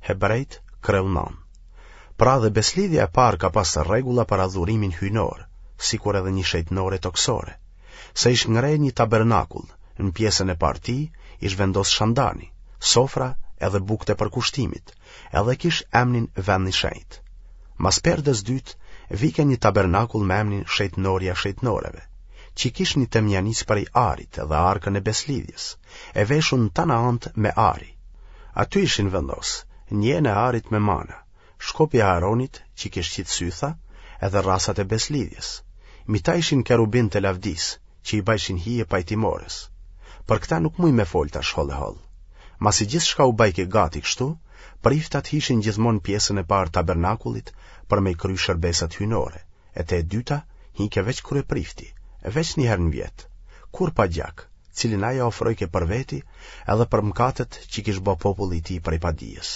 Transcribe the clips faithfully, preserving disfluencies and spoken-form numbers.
Hebrejt kreunan. Pra dhe beslidhja e parë ka pas rregulla për adhurimin hyjnor, sikur edhe një shetnore toksore. Se ish ngrej një tabernakull, në pjesën e parë ti ish vendos shandani, sofra edhe bukët e përkushtimit, edhe kish emnin vendi shenjt. Mas perdes dytë, vike një tabernakull me emnin shetnorja shetnoreve, që kish një temjanis për i arit edhe arkën e beslidhjes, e veshun në tana antë me ari. Aty ishin vendos, njën e arit me mana, shkopi e Aronit që kish qitë sytha, edhe rasat e beslidhjes. Mita ishin kerubin të lavdis, që i bajshin hije pajtimores. Për këta nuk muj me fol tash holle holl. Masi gjithë shka u bajke gati kështu, priftat hishin gjithmon pjesën e parë tabernakullit për me i kry shërbesat hyjnore, e te e dyta hike veç kure prifti, e veç një herë në vjetë, kur pa gjak, cilin aja ofrojke për veti edhe për mkatet që kish bo populli ti për i padijes.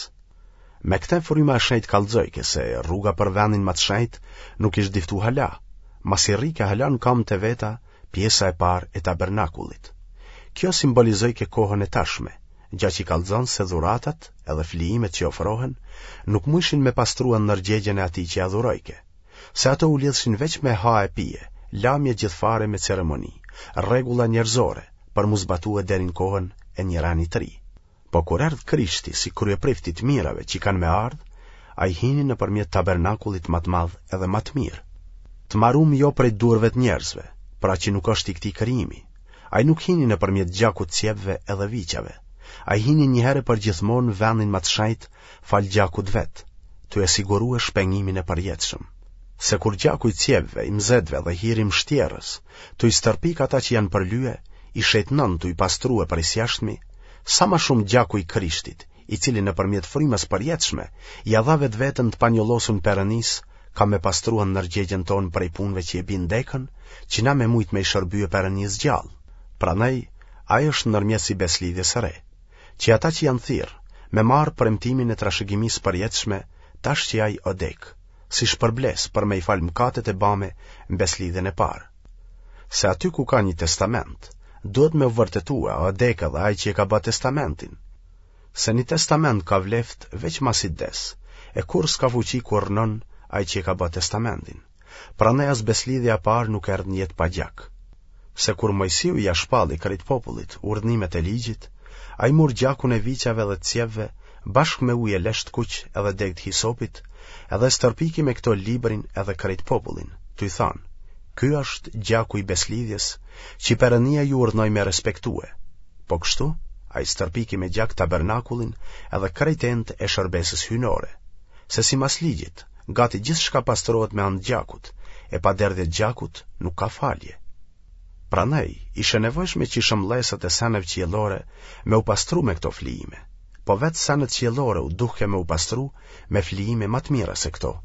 Me këte fryma e shenjt kallëzojke se rruga për vendin më të shenjt nuk ish diftu hala, masi rrike hala në kam të veta pjesa e parë e tabernakullit. Kjo simbolizojke kohën e tashme, gjatë që kallëzon se dhuratat edhe flijimet që ofrohen nuk mujshin me pastruan nërgjegjen e ati që adhurojke, se ato u lidhshin veç me ha e pije, lamje gjithfare me ceremoni, rregulla njerëzore për mu zbatue derin kohën e një rani të ri. Po kur erdh Krishti si kryepriftit mirave që kanë me ardh, a i hini në përmjet tabernakullit më të madh edhe më të mirë. Të marum jo prej durve të njerëzve, pra që nuk është i këtij krijimi. A i nuk hini në përmjet gjakut cepve edhe viqave. A i hini një herë për gjithmonë vendin më të shenjt fal gjakut vet, të e sigurue shpengimin e përjetshëm. Se kur gjaku i cepve, i mzedve dhe hiri mshtjerës, të i stërpik ata që janë për lyje, i shetnon të i pastrue për i sjashtmi, sa ma shumë gjaku i Krishtit, i cili në përmjet frymës përjetshme, i adha vetë vetën të panjollosun Perënis, ka me pastruan nërgjegjen tonë për i punve që i bin dekën, që na me mujt me i shërbye Perënis gjallë. Pranej, ajo është nërmjet si beslidhjes së re, që ata që janë thirr, me marë premtimin e trashëgimis përjetshme, tash që ai o dek, si shpërbles për me i fal mkatet e bame në beslidhjen e parë. Se aty ku ka një testament, duhet me vërtetua o deka dhe ai që e ka bë testamentin. Se një testament ka vleft veç masi des, e kur s'ka fuqi kur rënon ai që e ka bë testamentin. Prandaj as beslidhja e parë nuk erdh në jetë pa gjak. Se kur Mojsiu ja shpalli krejt popullit urdhnimet e ligjit, ai mur gjakun e viqave dhe të cepve bashkë me ujë lesht kuq edhe degët hisopit, edhe stërpiki me këto librin edhe krejt popullin, të i thanë: ky është gjaku i beslidhjes që Perënia ju urdhnoi me respektue. Po kështu, ai stërpiki me gjak tabernakullin edhe krejt ent e shërbesës hyjnore, se simas ligjit, gati gjithçka pastrohet me anë të gjakut, e pa derdhje të gjakut nuk ka falje. Prandaj, ishe nevojshme që shëmbllesët e seneve qiellore me u pastru me këto flijime, po vetë senet qiellore u duhke me u pastru me flijime më të mira se këto.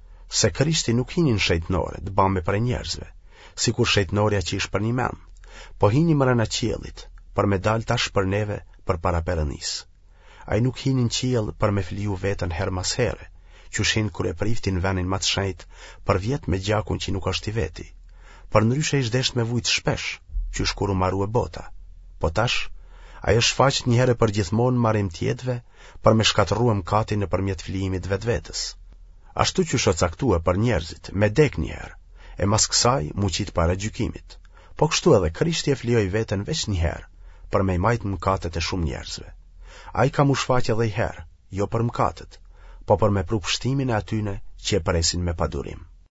Se Krishti nuk hinin shetnore të bame për njerëzve, sikur shetnorja që ish për një men, po hini mrena qiellit, për me dal tash për neve për para Perënis. Ai nuk hinin qiell për me fliju veten her mas here, qyshin kur e priftin venin më të shenjt për vjet me gjakun që nuk është i veti. Për ndryshe ish desht me vujt shpesh, qysh kur u marrue bota. Po tash, ajo shfaqet një herë për gjithmonë marrim tjetëve për me shkatërrua mkatin nëpërmjet flijimit vetvetes. Ashtu që shë caktue për njerëzit, me dek njerë, e mas kësaj muqit para gjykimit. Po kështu edhe Krishti e flijoi veten veç një herë, për me i majtë mkatet e shumë njerëzve. A i ka mu shfaqe dhe i herë, jo për mkatet, po për me pru pështimin e atyne që e presin me padurim.